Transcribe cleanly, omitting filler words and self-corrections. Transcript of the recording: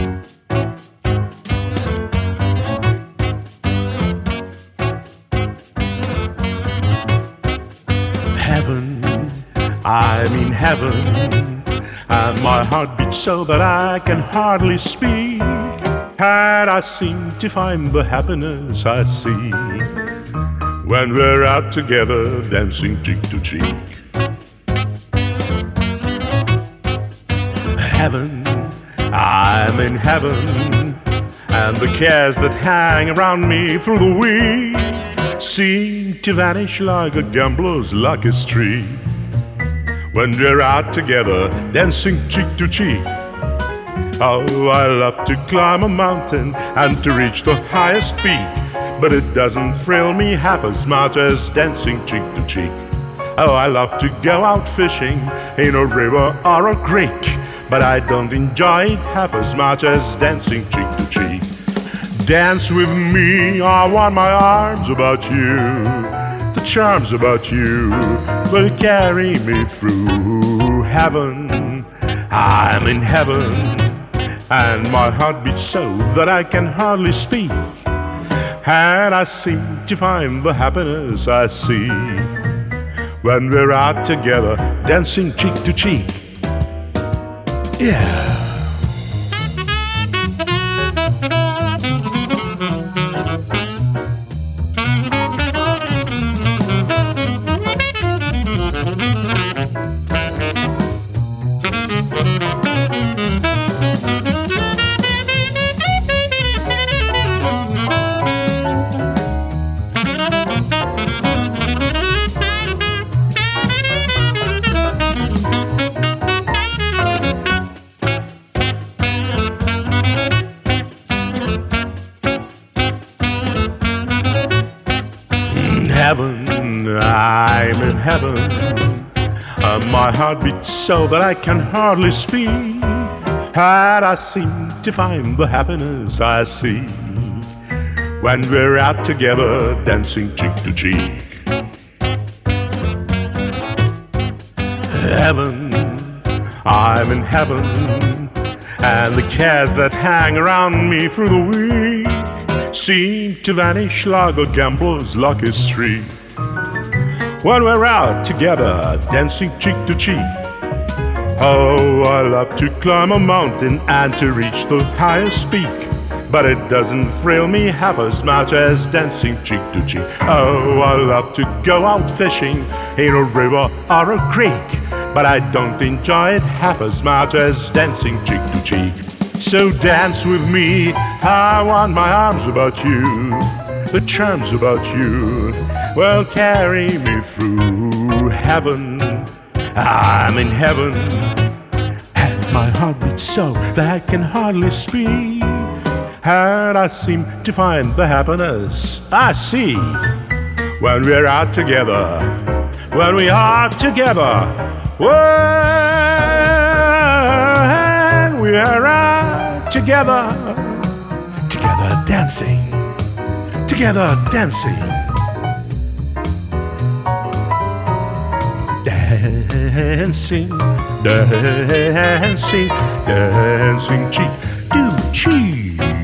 Heaven, I'm in heaven, and my heart beats so that I can hardly speak. And I seem to find the happiness I see when we're out together, dancing cheek to cheek. Heaven, I'm in heaven, and the cares that hang around me through the week seem to vanish like a gambler's lucky streak when we're out together, dancing cheek to cheek. Oh, I love to climb a mountain and to reach the highest peak, but it doesn't thrill me half as much as dancing cheek to cheek. Oh, I love to go out fishing in a river or a creek, but I don't enjoy it half as much as dancing cheek to cheek. Dance with me, I want my arms about you. The charms about you will carry me through heaven. I'm in heaven, and my heart beats so that I can hardly speak. And I seem to find the happiness I see when we're out together, dancing cheek to cheek. Yeah. Heaven, I'm in heaven, my heart beats so that I can hardly speak, and I seem to find the happiness I see when we're out together, dancing cheek to cheek. Heaven, I'm in heaven, and the cares that hang around me through the week seem to vanish like a gambler's lucky streak when we're out together, dancing cheek to cheek. Oh, I love to climb a mountain and to reach the highest peak, but it doesn't thrill me half as much as dancing cheek to cheek. Oh, I love to go out fishing in a river or a creek, but I don't enjoy it half as much as dancing cheek to cheek. So dance with me, I want my arms about you. The charms about you will carry me through heaven. I'm in heaven, and my heart beats so that I can hardly speak. And I seem to find the happiness I see when we're out together, when we are together. When we are out together, together dancing, together dancing. Dancing, dancing, dancing cheek to cheek.